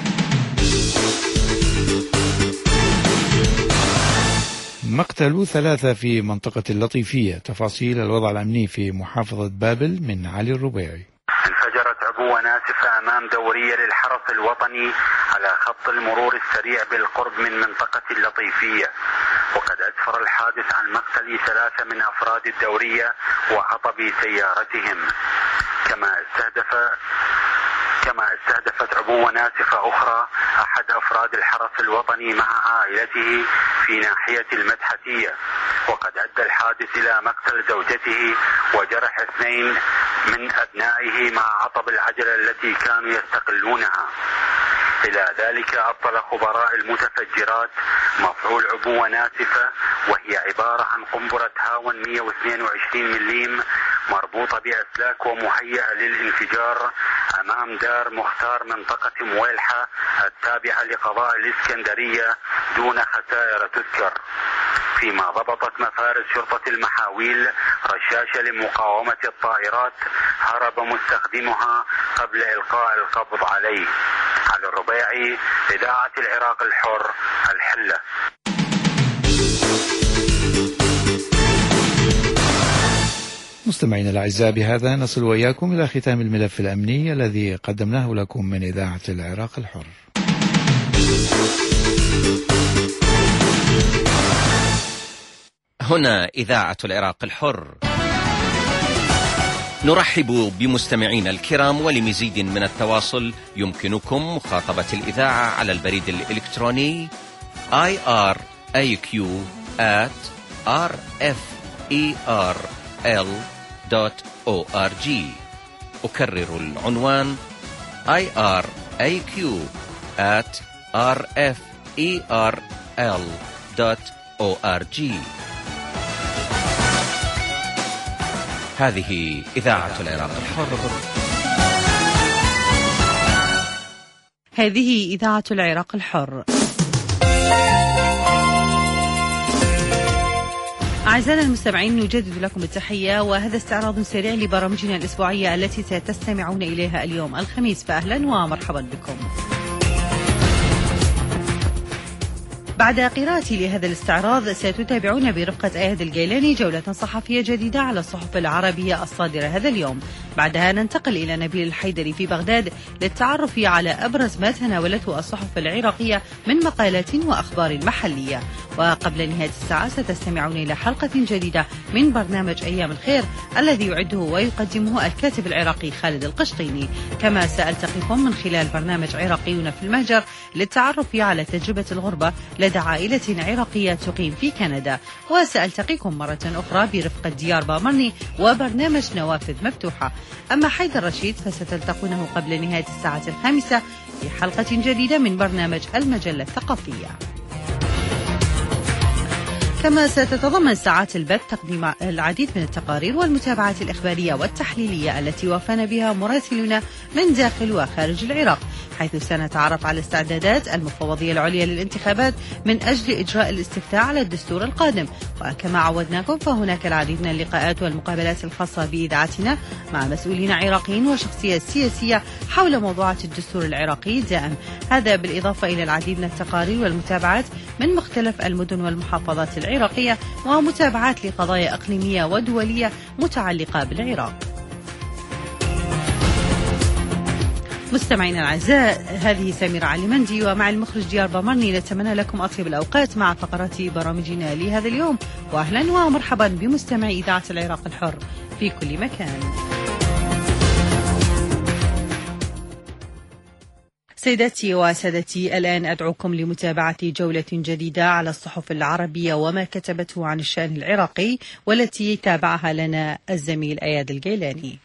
مقتل ثلاثة في منطقة اللطيفية. تفاصيل الوضع الأمني في محافظة بابل من علي الربيعي. انفجرت عبوة ناسفة أمام دورية للحرس الوطني على خط المرور السريع بالقرب من منطقة اللطيفية، وقد أسفر الحادث عن مقتل ثلاثة من أفراد الدورية وعطب سيارتهم. كما استهدف كما استهدفت عبوة ناسفة أخرى أحد أفراد الحرس الوطني مع عائلته في ناحية المدحتية، وقد أدى الحادث إلى مقتل زوجته وجرح اثنين من أبنائه مع عطب العجلة التي كانوا يستقلونها. إلى ذلك أبطل خبراء المتفجرات مفعول عبوة ناسفة، وهي عبارة عن قنبلة هاون مئة واثنين وعشرين مليم مربوطة بأسلاك ومهيئة للانفجار أمام دار مختار منطقة مويلحة التابعة لقضاء الإسكندرية دون خسائر تذكر. فيما ضبطت مفارز شرطة المحاويل رشاشة لمقاومة الطائرات هرب مستخدمها قبل إلقاء القبض عليه. على الربيعي، إذاعة العراق الحر، الحلة. مستمعينا الأعزاء، بهذا نصل وإياكم إلى ختام الملف الأمني الذي قدمناه لكم من إذاعة العراق الحر. هنا إذاعة العراق الحر. نرحب بمستمعينا الكرام، ولمزيد من التواصل يمكنكم مخاطبة الإذاعة على البريد الإلكتروني آي آر إيه كيو آت آر إف إي آر إل دوت أو آر جي. أكرر العنوان آي آر إيه كيو آت آر إف إي آر إل دوت أو آر جي. هذه إذاعة العراق الحر. هذه إذاعة العراق الحر. أعزائنا المستمعين، نجدد لكم التحية، وهذا استعراض سريع لبرامجنا الأسبوعية التي ستستمعون إليها اليوم الخميس، فأهلا ومرحبا بكم. بعد قراءتي لهذا الاستعراض ستتابعون برفقة آياد الجيلاني جولة صحفية جديدة على الصحف العربية الصادرة هذا اليوم. بعدها ننتقل إلى نبيل الحيدري في بغداد للتعرف على أبرز ما تناولته الصحف العراقية من مقالات وأخبار محلية. وقبل نهاية الساعة ستستمعون إلى حلقة جديدة من برنامج أيام الخير الذي يعده ويقدمه الكاتب العراقي خالد القشطيني. كما سألتقيكم من خلال برنامج عراقيون في المهجر للتعرف على تجربة الغربة لدى عائلة عراقية تقيم في كندا. وسألتقيكم مرة أخرى برفقة ديار بامرني وبرنامج نوافذ مفتوحة. أما حيدر رشيد فستلتقونه قبل نهاية الساعة الخامسة في حلقة جديدة من برنامج المجلة الثقافية. كما ستتضمن ساعات البث تقديم العديد من التقارير والمتابعات الإخبارية والتحليلية التي وافانا بها مراسلنا من داخل وخارج العراق. حيث سنتعرف على استعدادات المفوضية العليا للانتخابات من أجل إجراء الاستفتاء على الدستور القادم. وكما عودناكم فهناك العديد من اللقاءات والمقابلات الخاصة بإذاعتنا مع مسؤولين عراقيين وشخصيات سياسية حول موضوعات الدستور العراقي الدائم، هذا بالإضافة إلى العديد من التقارير والمتابعات من مختلف المدن والمحافظات العراقية ومتابعات لقضايا إقليمية ودولية متعلقة بالعراق. مستمعينا الأعزاء، هذه سميرة علي مندي ومع المخرج ديار بامرني نتمنى لكم أطيب الأوقات مع فقرات برامجنا لهذا اليوم، وأهلا ومرحبا بمستمعي إذاعة العراق الحر في كل مكان. سيداتي وسادتي، الآن أدعوكم لمتابعة جولة جديدة على الصحف العربية وما كتبته عن الشأن العراقي، والتي تابعها لنا الزميل أياد الجيلاني.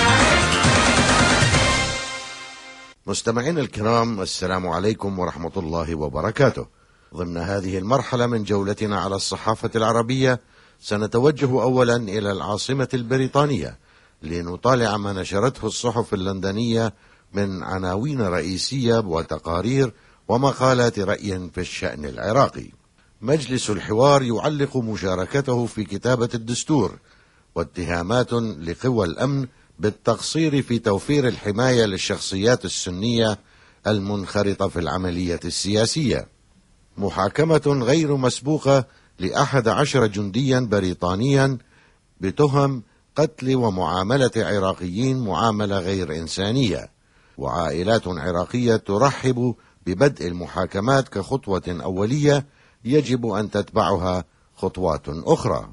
مستمعين الكرام، السلام عليكم ورحمة الله وبركاته. ضمن هذه المرحلة من جولتنا على الصحافة العربية سنتوجه أولا إلى العاصمة البريطانية لنطالع ما نشرته الصحف اللندنية من عناوين رئيسية وتقارير ومقالات رأي في الشأن العراقي. مجلس الحوار يعلق مشاركته في كتابة الدستور، واتهامات لقوى الأمن بالتقصير في توفير الحماية للشخصيات السنية المنخرطة في العملية السياسية. محاكمة غير مسبوقة لأحد عشر جنديا بريطانيا بتهم قتل ومعاملة عراقيين معاملة غير إنسانية. وعائلات عراقية ترحب ببدء المحاكمات كخطوة أولية يجب أن تتبعها خطوات أخرى.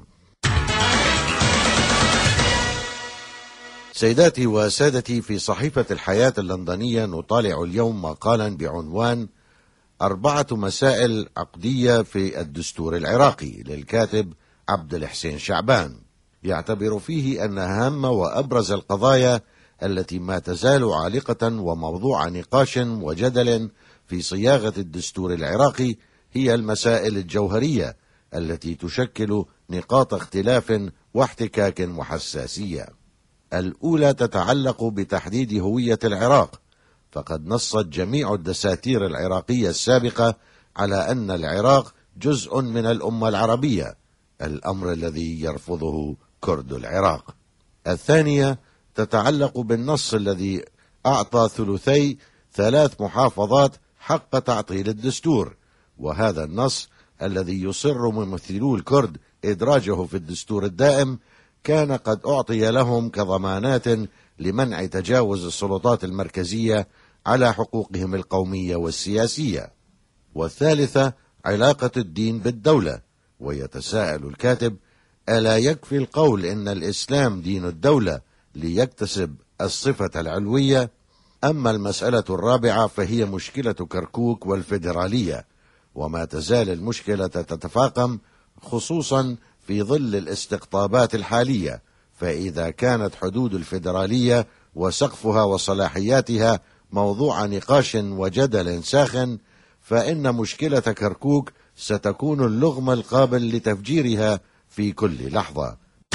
سيداتي وسادتي، في صحيفة الحياة اللندنية نطالع اليوم مقالا بعنوان أربعة مسائل عقدية في الدستور العراقي للكاتب عبد الحسين شعبان، يعتبر فيه أن أهم وأبرز القضايا التي ما تزال عالقة وموضوع نقاش وجدل في صياغة الدستور العراقي هي المسائل الجوهرية التي تشكل نقاط اختلاف واحتكاك وحساسية. الأولى تتعلق بتحديد هوية العراق، فقد نصت جميع الدساتير العراقية السابقة على أن العراق جزء من الأمة العربية، الأمر الذي يرفضه كرد العراق. الثانية تتعلق بالنص الذي أعطى ثلثي ثلاث محافظات حق تعطيل الدستور، وهذا النص الذي يصر ممثلو الكرد إدراجه في الدستور الدائم كان قد أعطي لهم كضمانات لمنع تجاوز السلطات المركزية على حقوقهم القومية والسياسية. والثالثة علاقة الدين بالدولة، ويتساءل الكاتب: ألا يكفي القول إن الإسلام دين الدولة ليكتسب الصفة العلوية؟ أما المسألة الرابعة فهي مشكلة كركوك والفيدرالية، وما تزال المشكلة تتفاقم خصوصا في ظل الاستقطابات الحالية، فإذا كانت حدود الفيدرالية وسقفها وصلاحياتها موضوع نقاش وجدل ساخن، فإن مشكلة كركوك ستكون اللغم القابل لتفجيرها في كل لحظة.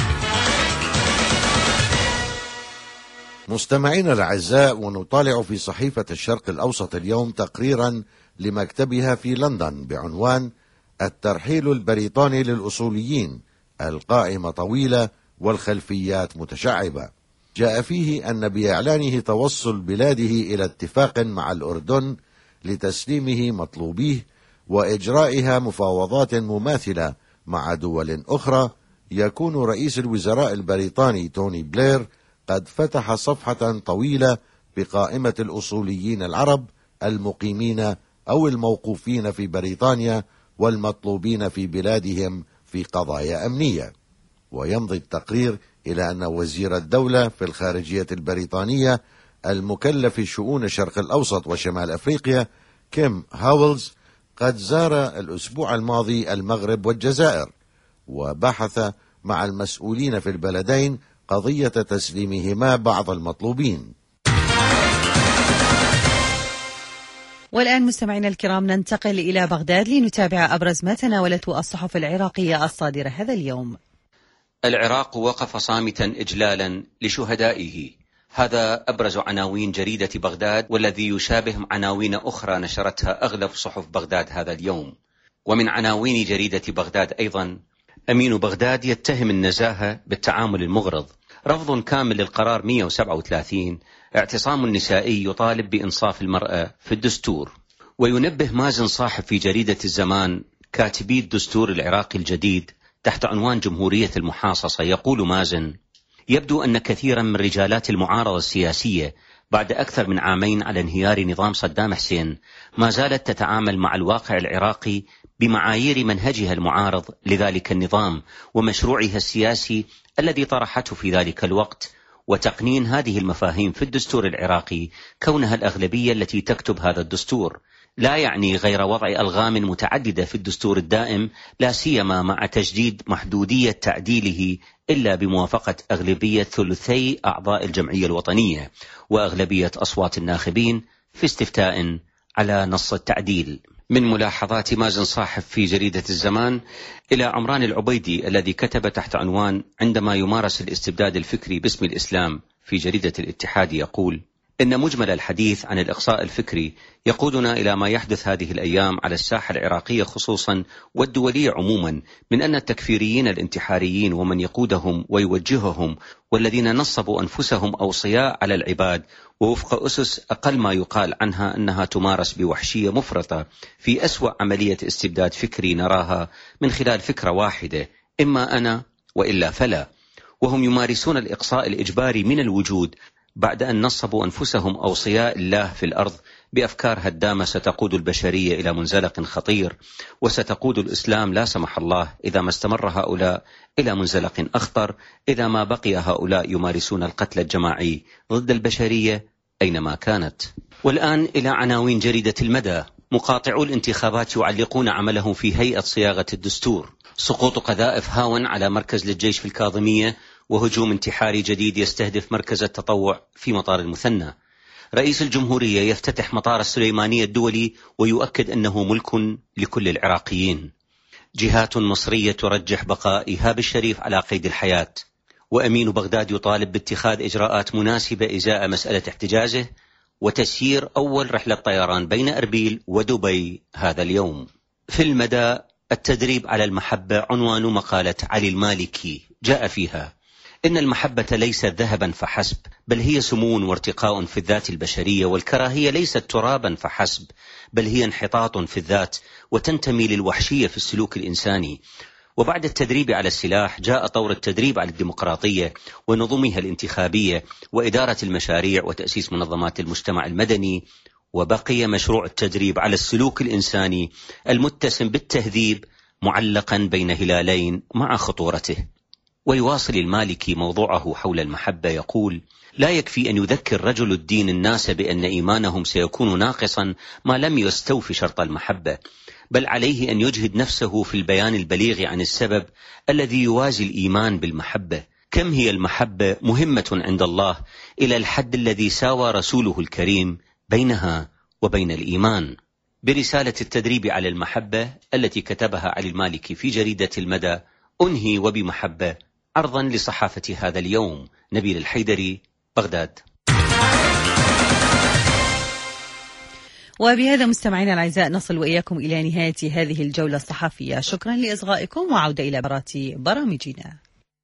مستمعينا الأعزاء، ونطالع في صحيفة الشرق الأوسط اليوم تقريرا لمكتبها في لندن بعنوان الترحيل البريطاني للأصوليين، القائمة طويلة والخلفيات متشعبة. جاء فيه أن بإعلانه توصل بلاده إلى اتفاق مع الأردن لتسليمه مطلوبيه وإجرائها مفاوضات مماثلة مع دول أخرى، يكون رئيس الوزراء البريطاني توني بلير قد فتح صفحة طويلة بقائمة الأصوليين العرب المقيمين أو الموقوفين في بريطانيا والمطلوبين في بلادهم في قضايا أمنية. ويمضي التقرير إلى أن وزير الدولة في الخارجية البريطانية المكلف شؤون الشرق الأوسط وشمال أفريقيا كيم هاولز قد زار الأسبوع الماضي المغرب والجزائر، وبحث مع المسؤولين في البلدين قضية تسليمهما بعض المطلوبين. والآن مستمعينا الكرام ننتقل إلى بغداد لنتابع أبرز ما تناولته الصحف العراقية الصادرة هذا اليوم. العراق وقف صامتا إجلالا لشهدائه، هذا أبرز عناوين جريدة بغداد، والذي يشابه عناوين أخرى نشرتها أغلب صحف بغداد هذا اليوم. ومن عناوين جريدة بغداد أيضا: أمين بغداد يتهم النزاهة بالتعامل المغرض، رفض كامل للقرار مئة وسبعة وثلاثين، اعتصام النسائي يطالب بإنصاف المرأة في الدستور. وينبه مازن صاحب في جريدة الزمان كاتبي الدستور العراقي الجديد تحت عنوان جمهورية المحاصصة. يقول مازن: يبدو أن كثيرا من رجالات المعارضة السياسية بعد أكثر من عامين على انهيار نظام صدام حسين ما زالت تتعامل مع الواقع العراقي بمعايير منهجها المعارض لذلك النظام ومشروعها السياسي الذي طرحته في ذلك الوقت، وتقنين هذه المفاهيم في الدستور العراقي كونها الأغلبية التي تكتب هذا الدستور، لا يعني غير وضع ألغام متعددة في الدستور الدائم، لا سيما مع تجديد محدودية تعديله إلا بموافقة أغلبية ثلثي أعضاء الجمعية الوطنية وأغلبية أصوات الناخبين في استفتاء على نص التعديل. من ملاحظات مازن صاحب في جريدة الزمان إلى عمران العبيدي الذي كتب تحت عنوان عندما يمارس الاستبداد الفكري باسم الإسلام في جريدة الاتحاد، يقول: إن مجمل الحديث عن الإقصاء الفكري يقودنا إلى ما يحدث هذه الأيام على الساحة العراقية خصوصا والدولية عموما، من أن التكفيريين الانتحاريين ومن يقودهم ويوجههم والذين نصبوا أنفسهم أوصياء على العباد ووفق أسس أقل ما يقال عنها أنها تمارس بوحشية مفرطة في أسوأ عملية استبداد فكري نراها من خلال فكرة واحدة: إما أنا وإلا فلا. وهم يمارسون الإقصاء الإجباري من الوجود بعد أن نصبوا أنفسهم أوصياء الله في الأرض بأفكار هدامة ستقود البشرية إلى منزلق خطير، وستقود الإسلام لا سمح الله إذا ما استمر هؤلاء إلى منزلق أخطر، إذا ما بقي هؤلاء يمارسون القتل الجماعي ضد البشرية أينما كانت. والآن إلى عناوين جريدة المدى. مقاطعو الانتخابات يعلقون عملهم في هيئة صياغة الدستور. سقوط قذائف هاون على مركز للجيش في الكاظمية، وهجوم انتحاري جديد يستهدف مركز التطوع في مطار المثنى. رئيس الجمهورية يفتتح مطار السليمانية الدولي ويؤكد أنه ملك لكل العراقيين. جهات مصرية ترجح بقاء إيهاب الشريف على قيد الحياة. وأمين بغداد يطالب باتخاذ إجراءات مناسبة إزاء مسألة احتجازه، وتسيير أول رحلة طيران بين أربيل ودبي هذا اليوم. في المدى: التدريب على المحبة، عنوان مقالة علي المالكي جاء فيها: إن المحبة ليست ذهبا فحسب، بل هي سمو وارتقاء في الذات البشرية، والكراهية ليست ترابا فحسب، بل هي انحطاط في الذات وتنتمي للوحشية في السلوك الإنساني. وبعد التدريب على السلاح جاء طور التدريب على الديمقراطية ونظمها الانتخابية وإدارة المشاريع وتأسيس منظمات المجتمع المدني، وبقي مشروع التدريب على السلوك الإنساني المتسم بالتهذيب معلقا بين هلالين مع خطورته. ويواصل المالكي موضوعه حول المحبة يقول: لا يكفي أن يذكر رجل الدين الناس بأن إيمانهم سيكون ناقصا ما لم يستوفي شرط المحبة، بل عليه أن يجهد نفسه في البيان البليغ عن السبب الذي يوازي الإيمان بالمحبة. كم هي المحبة مهمة عند الله إلى الحد الذي ساوى رسوله الكريم بينها وبين الإيمان. برسالة التدريب على المحبة التي كتبها علي المالكي في جريدة المدى أنهي وبمحبة عرضا لصحافة هذا اليوم. نبيل الحيدري، بغداد. وبهذا مستمعينا الأعزاء نصل وإياكم إلى نهاية هذه الجولة الصحفية. شكرا لإصغائكم، وعودة إلى برامجنا.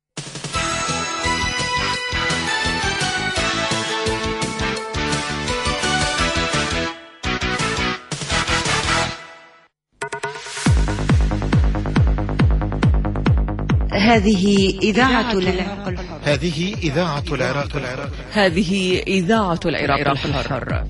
هذه إذاعة العراق الحر. هذه إذاعة العراق الحر. هذه إذاعة العراق الحر.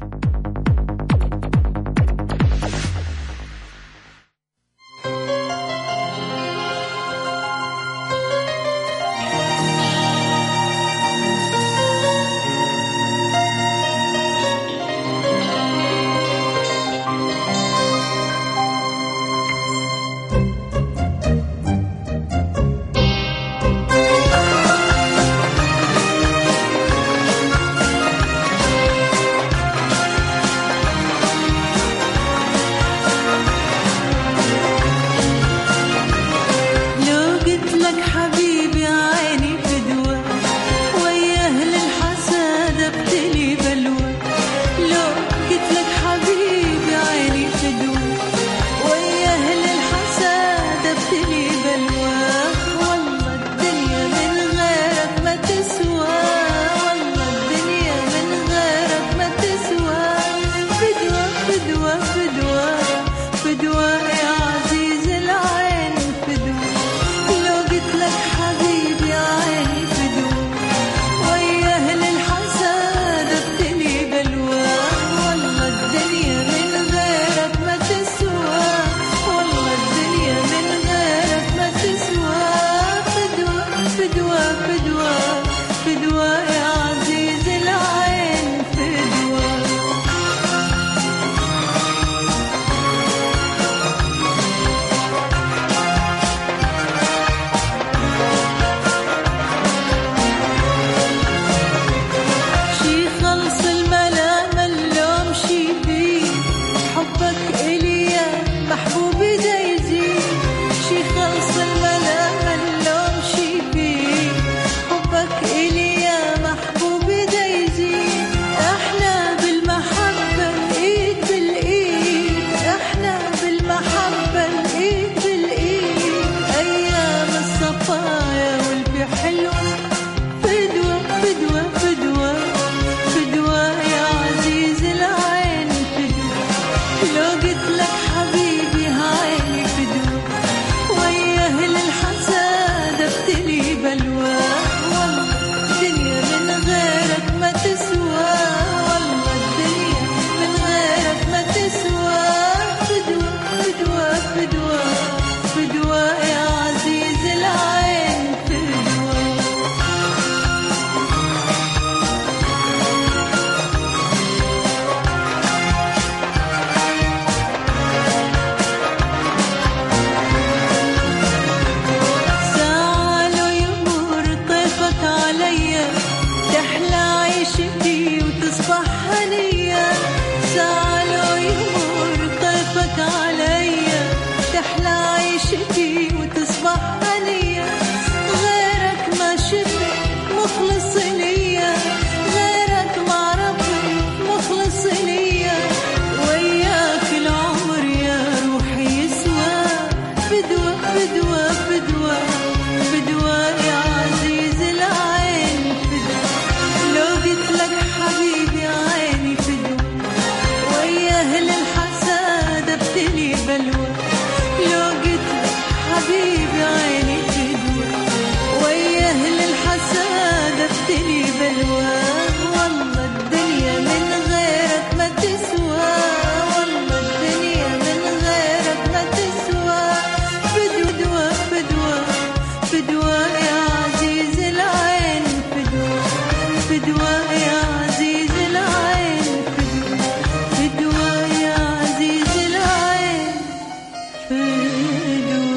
عيشتي وتصبح هنية، غيرك ما شفت مخلص ليا، غيرك ما عرفت مخلص ليا، وياك العمر يا روحي يسوى، فدوى فدوى فدوى فدوى يا عزيز العين فدوى، لو قلت لك حبيبي عيني فدوى، ويا أهل الحساد ابتلي بلوى، لو قلت لك حبيبي عيني فدوى، ويا أهل الحساد ابتلي بلوى، والله الدنيا من غيرك ما تسوى، والله الدنيا من غيرك ما تسوى، فدوى فدوى فدوى يا عزيز العين فدوى، فدوى يا عزيز العين فدوى، فدوى يا عزيز العين فدوى.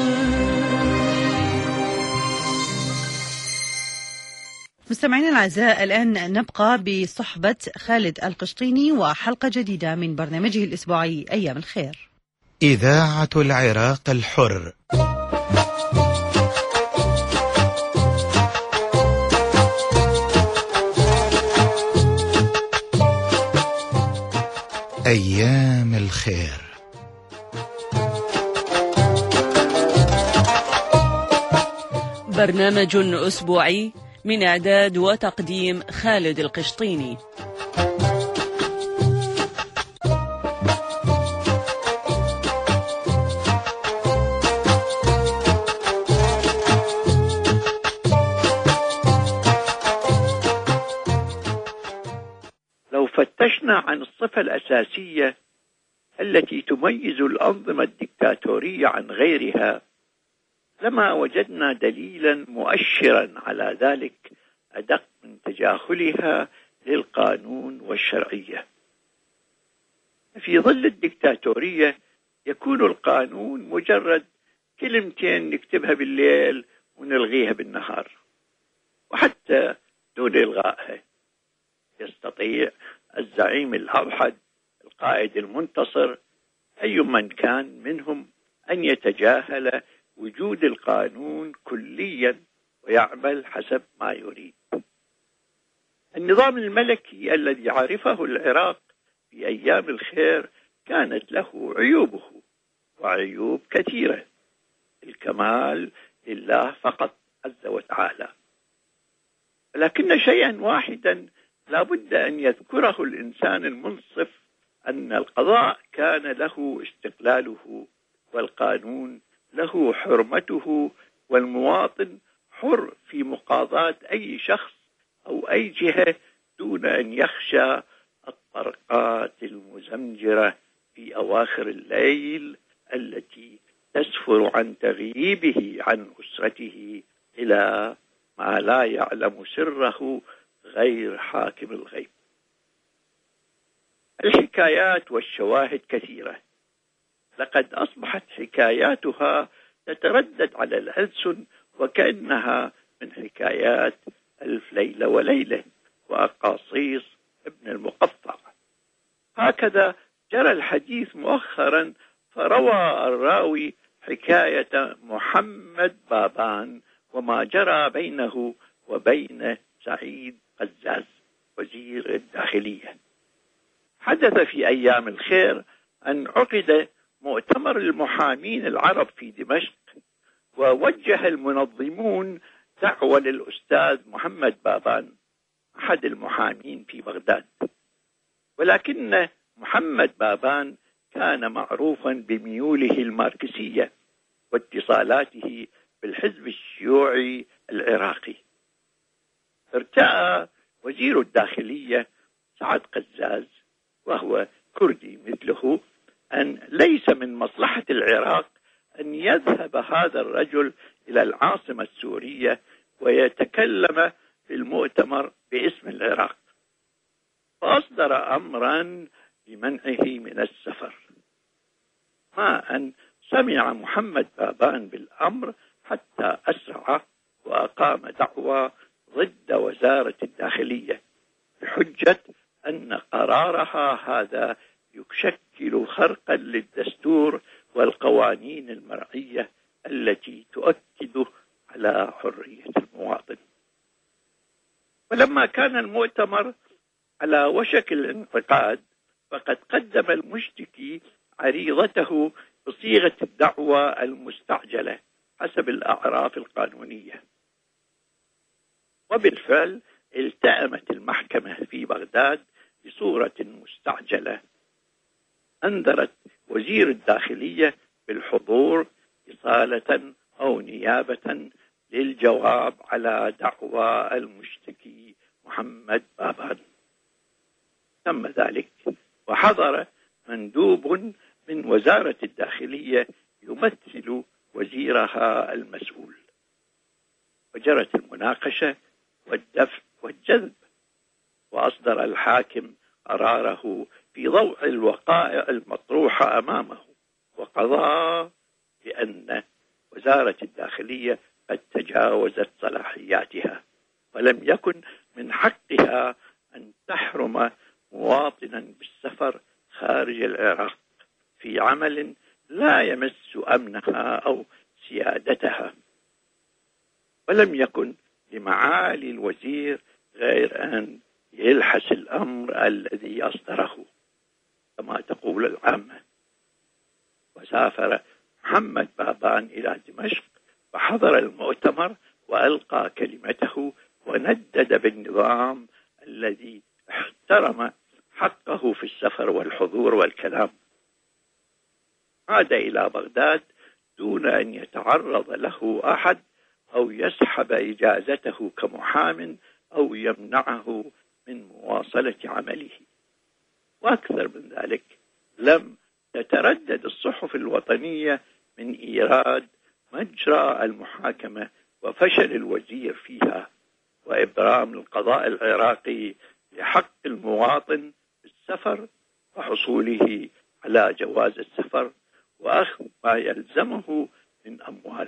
مستمعينا الأعزاء، الآن نبقى بصحبة خالد القشطيني وحلقة جديدة من برنامجه الأسبوعي أيام الخير. إذاعة العراق الحر. أيام الخير. برنامج أسبوعي من إعداد وتقديم خالد القشطيني. لو فتشنا عن الصفة الأساسية التي تميز الأنظمة الدكتاتورية عن غيرها، لما وجدنا دليلا مؤشرا على ذلك أدق من تجاهلها للقانون والشرعية. في ظل الدكتاتورية يكون القانون مجرد كلمتين نكتبها بالليل ونلغيها بالنهار، وحتى دون إلغائها يستطيع الزعيم الأوحد القائد المنتصر أي من كان منهم أن يتجاهل وجود القانون كليا ويعمل حسب ما يريد. النظام الملكي الذي عرفه العراق في أيام الخير كانت له عيوبه، وعيوب كثيرة، الكمال لله فقط عز وتعالى، لكن شيئا واحدا لا بد أن يذكره الإنسان المنصف، أن القضاء كان له استقلاله، والقانون له حرمته، والمواطن حر في مقاضاة أي شخص أو أي جهة دون أن يخشى الطرقات المزمجرة في أواخر الليل التي تسفر عن تغييبه عن أسرته إلى ما لا يعلم سره غير حاكم الغيب. الحكايات والشواهد كثيرة، لقد أصبحت حكاياتها تتردد على الألسن وكأنها من حكايات ألف ليلة وليلة وأقاصيص ابن المقطع. هكذا جرى الحديث مؤخرا، فروى الراوي حكاية محمد بابان وما جرى بينه وبين سعيد قزاز وزير الداخلية. حدث في أيام الخير أن عقد مؤتمر المحامين العرب في دمشق، ووجه المنظمون دعوة للأستاذ محمد بابان أحد المحامين في بغداد، ولكن محمد بابان كان معروفا بميوله الماركسية واتصالاته بالحزب الشيوعي العراقي. ارتأى وزير الداخلية سعد قزاز وهو كردي مثله أن ليس من مصلحة العراق أن يذهب هذا الرجل إلى العاصمة السورية ويتكلم في المؤتمر باسم العراق، فأصدر أمرا بمنعه من السفر. ما أن سمع محمد بابان بالأمر حتى أسرع وأقام دعوى ضد وزارة الداخلية بحجة أن قرارها هذا يشكل خرقا للدستور والقوانين المرعية ولما كان المؤتمر على وشك الانعقاد فقد قدم المشتكي عريضته بصيغة الدعوى المستعجلة حسب الأعراف القانونية. وبالفعل التأمت المحكمة في بغداد بصورة مستعجلة، أنذرت وزير الداخلية بالحضور إصالة أو نيابة للجواب على دعوى المشتكي محمد بابان. تم ذلك وحضر مندوب من وزارة الداخلية يمثل وزيرها المسؤول، وجرت المناقشة والدفع والجذب، وأصدر الحاكم قراره في ضوء الوقائع المطروحة أمامه، وقضى بأن وزارة الداخلية قد تجاوزت صلاحياتها، ولم يكن من حقها أن تحرم مواطنا بالسفر خارج العراق في عمل لا يمس أمنها أو سيادتها. ولم يكن لمعالي الوزير غير أن يلحس الأمر الذي أصدره كما تقول العامة. وسافر محمد بابان إلى دمشق وحضر المؤتمر وألقى كلمته وندد بالنظام الذي احترم حقه في السفر والحضور والكلام. عاد إلى بغداد دون أن يتعرض له أحد أو يسحب إجازته كمحام أو يمنعه من مواصلة عمله. وأكثر من ذلك، لم تتردد الصحف الوطنية من إيراد مجرى المحاكمة وفشل الوزير فيها، وإبرام القضاء العراقي لحق المواطن بالسفر وحصوله على جواز السفر وأخذ ما يلزمه من أموال.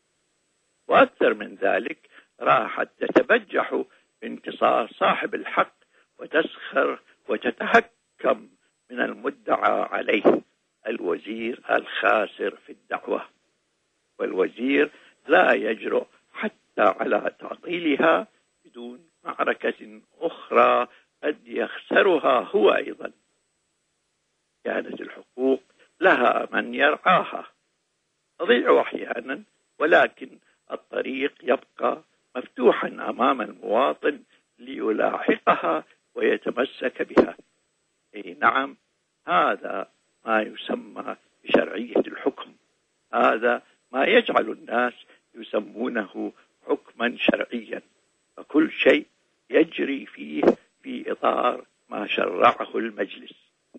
وأكثر من ذلك، راحت تتبجح بانتصار صاحب الحق وتسخر وتتهكم من المدعى عليه الوزير الخاسر في الدعوة. والوزير لا يجرؤ حتى على تعطيلها بدون معركة أخرى قد يخسرها هو أيضا. كانت الحقوق لها من يرعاها، تضيع أحيانا، ولكن الطريق يبقى مفتوحا أمام المواطن ليلاحقها ويتمسك بها. أي نعم، هذا ما يسمى بشرعية الحكم، هذا ما يجعل الناس يسمونه حكما شرعيا، فكل شيء يجري فيه في إطار ما شرعه المجلس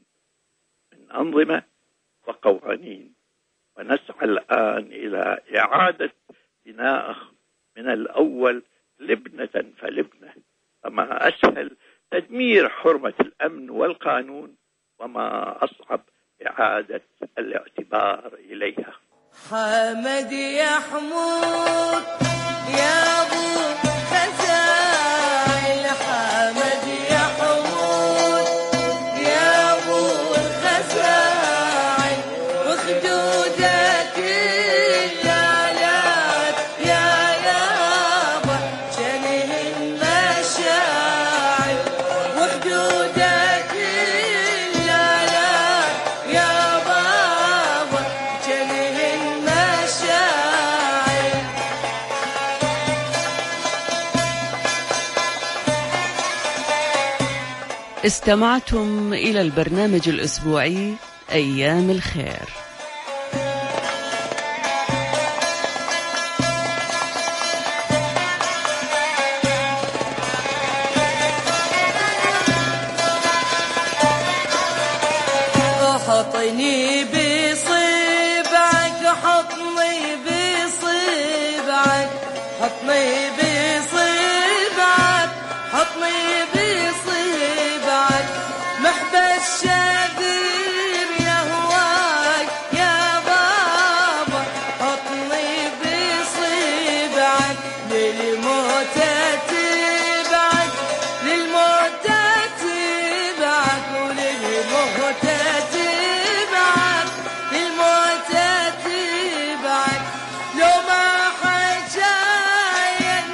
من أنظمة وقوانين. ونسعى الآن إلى إعادة بناءه من الأول لبنة فلبنة، فما أسهل تدمير حرمة الأمن والقانون، وما أصعب إعادة الاعتبار إليها. حمد يا حمود يا أبو خزائل، حمد يا حمود يا أبو الخزائل، وخدودك اللالات يا يابا شنه المشاعر، وخدودك اللالات يا بابا شنه المشاعر. استمعتم إلى البرنامج الأسبوعي أيام الخير. حطني بصبعك، حطني بصبعك، حطني بصبعك، حطني بصبعك، محبس شذير يا هواك يا بابا، حطني بصبعك، للموت تبعك، للموت تبعك، وللموت تبعك، للموت تبعك، لو ما حجاين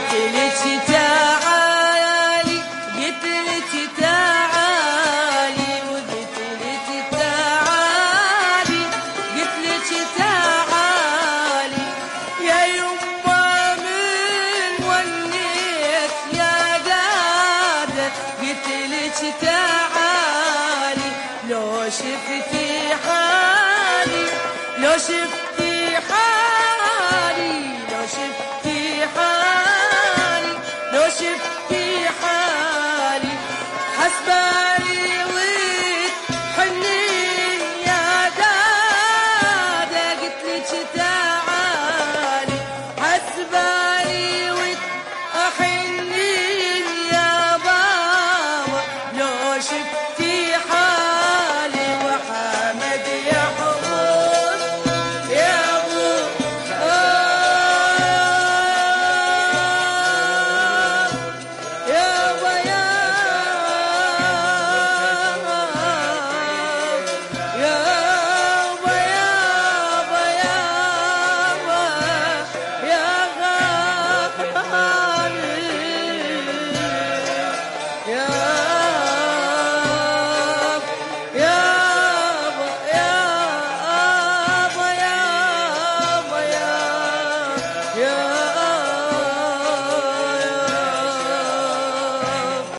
قلت لك تعالي قلت لك تعالي وقلت لك تعالي قلت لك تعالي يا يما من وليت يا قادة قلت لك تعالي لو شفتي حالي لو شفتي